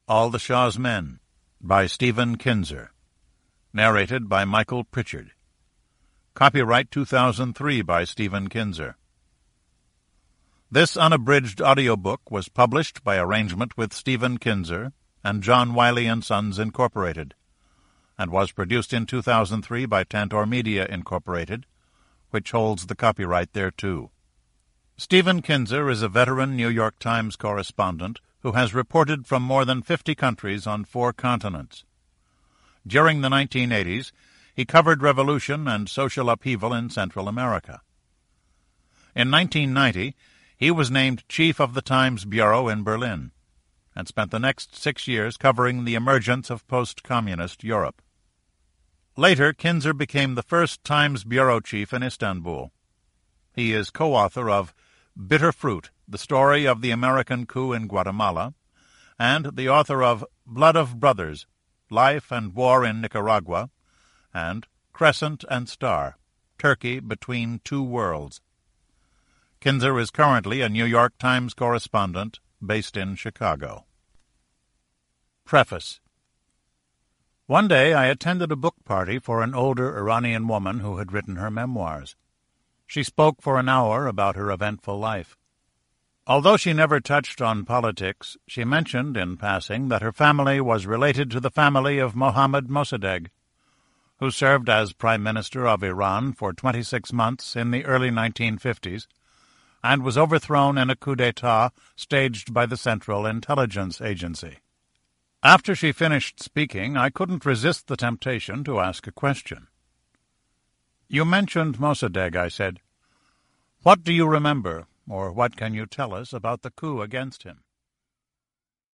All the Shah's Men by Stephen Kinzer. Narrated by Michael Pritchard. Copyright 2003 by Stephen Kinzer. This unabridged audiobook was published by arrangement with Stephen Kinzer and John Wiley & Sons, Incorporated, and was produced in 2003 by Tantor Media, Incorporated, which holds the copyright thereto. Stephen Kinzer is a veteran New York Times correspondent who has reported from more than 50 countries on 4 continents. During the 1980s, he covered revolution and social upheaval in Central America. In 1990, he was named chief of the Times Bureau in Berlin, and spent the next 6 years covering the emergence of post-communist Europe. Later, Kinzer became the first Times Bureau chief in Istanbul. He is co-author of Bitter Fruit, the Story of the American Coup in Guatemala, and the author of Blood of Brothers, Life and War in Nicaragua, and Crescent and Star, Turkey Between Two Worlds. Kinzer is currently a New York Times correspondent based in Chicago. Preface. One day I attended a book party for an older Iranian woman who had written her memoirs. She spoke for an hour about her eventful life. Although she never touched on politics, she mentioned in passing that her family was related to the family of Mohammad Mossadegh, who served as Prime Minister of Iran for 26 months in the early 1950s and was overthrown in a coup d'etat staged by the Central Intelligence Agency. After she finished speaking, I couldn't resist the temptation to ask a question. "You mentioned Mossadegh," I said. "What do you remember, or what can you tell us about the coup against him?"